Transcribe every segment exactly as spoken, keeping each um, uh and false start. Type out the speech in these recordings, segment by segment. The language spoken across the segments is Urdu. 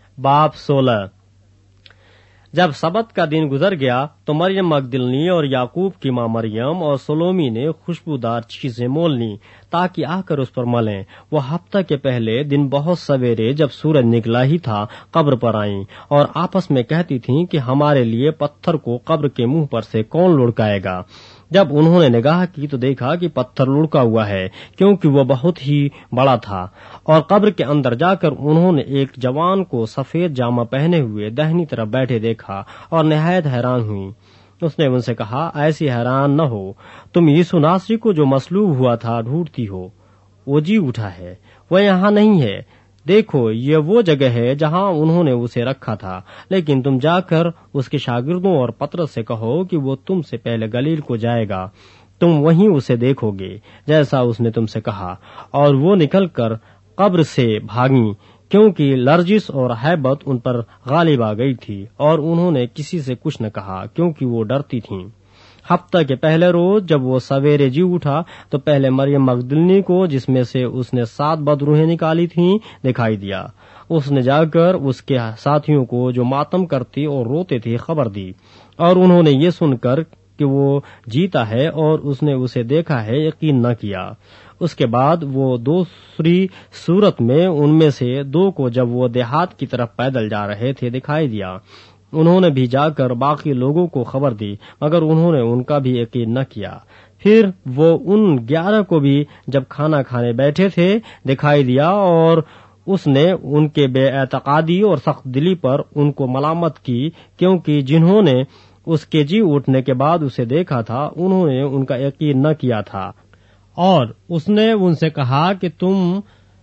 باب سولہ۔ جب سبت کا دن گزر گیا تو مریم مگدلنی اور یعقوب کی ماں مریم اور سلومی نے خوشبودار چیزیں مول لیں تاکہ آ کر اس پر ملیں۔ وہ ہفتہ کے پہلے دن بہت سویرے جب سورج نکلا ہی تھا قبر پر آئیں اور آپس میں کہتی تھیں کہ ہمارے لیے پتھر کو قبر کے منہ پر سے کون لڑکائے گا۔ جب انہوں نے نگاہ کی تو دیکھا کہ پتھر لڑکا ہوا ہے کیونکہ وہ بہت ہی بڑا تھا، اور قبر کے اندر جا کر انہوں نے ایک جوان کو سفید جامہ پہنے ہوئے دہنی طرف بیٹھے دیکھا اور نہایت حیران ہوئی۔ اس نے ان سے کہا، ایسی حیران نہ ہو، تم یسوع ناصری کو جو مصلوب ہوا تھا ڈھونڈتی ہو، وہ جی اٹھا ہے، وہ یہاں نہیں ہے۔ دیکھو، یہ وہ جگہ ہے جہاں انہوں نے اسے رکھا تھا، لیکن تم جا کر اس کے شاگردوں اور پترس سے کہو کہ وہ تم سے پہلے گلیل کو جائے گا، تم وہیں اسے دیکھو گے جیسا اس نے تم سے کہا۔ اور وہ نکل کر قبر سے بھاگیں، کیونکہ لرزش اور ہیبت ان پر غالب آ گئی تھی، اور انہوں نے کسی سے کچھ نہ کہا کیونکہ وہ ڈرتی تھیں۔ ہفتہ کے پہلے روز جب وہ سویرے جی اٹھا تو پہلے مریم مگدلنی کو، جس میں سے اس نے سات بدروہیں نکالی تھیں، دکھائی دیا۔ اس نے جا کر اس کے ساتھیوں کو جو ماتم کرتے اور روتے تھے خبر دی، اور انہوں نے یہ سن کر کہ وہ جیتا ہے اور اس نے اسے دیکھا ہے یقین نہ کیا۔ اس کے بعد وہ دوسری صورت میں ان میں سے دو کو جب وہ دیہات کی طرف پیدل جا رہے تھے دکھائی دیا۔ انہوں نے بھی جا کر باقی لوگوں کو خبر دی، مگر انہوں نے ان کا بھی یقین نہ کیا۔ پھر وہ ان گیارہ کو بھی جب کھانا کھانے بیٹھے تھے دکھائی دیا، اور اس نے ان کے بے اعتقادی اور سخت دلی پر ان کو ملامت کی، کیونکہ جنہوں نے اس کے جی اٹھنے کے بعد اسے دیکھا تھا انہوں نے ان کا یقین نہ کیا تھا۔ اور اس نے ان سے کہا کہ تم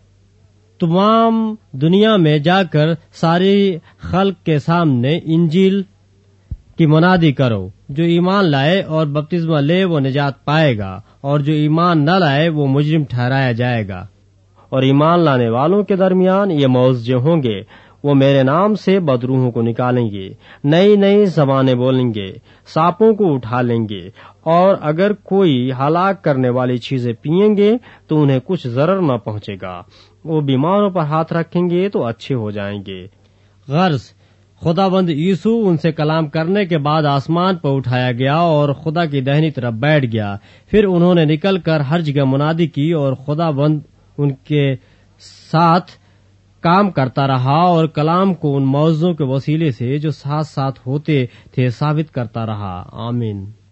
تمام دنیا میں جا کر ساری خلق کے سامنے انجیل کی منادی کرو۔ جو ایمان لائے اور بپتسمہ لے وہ نجات پائے گا، اور جو ایمان نہ لائے وہ مجرم ٹھہرایا جائے گا۔ اور ایمان لانے والوں کے درمیان یہ معجزے ہوں گے، وہ میرے نام سے بدروحوں کو نکالیں گے، نئی نئی زبانیں بولیں گے، سانپوں کو اٹھا لیں گے، اور اگر کوئی ہلاک کرنے والی چیزیں پئیں گے تو انہیں کچھ ضرر نہ پہنچے گا۔ وہ بیماروں پر ہاتھ رکھیں گے تو اچھے ہو جائیں گے۔ غرض خداوند یسوع ان سے کلام کرنے کے بعد آسمان پر اٹھایا گیا اور خدا کی دہنی طرف بیٹھ گیا۔ پھر انہوں نے نکل کر ہر جگہ منادی کی، اور خداوند ان کے ساتھ کام کرتا رہا اور کلام کو ان معجزوں کے وسیلے سے جو ساتھ ساتھ ہوتے تھے ثابت کرتا رہا۔ آمین۔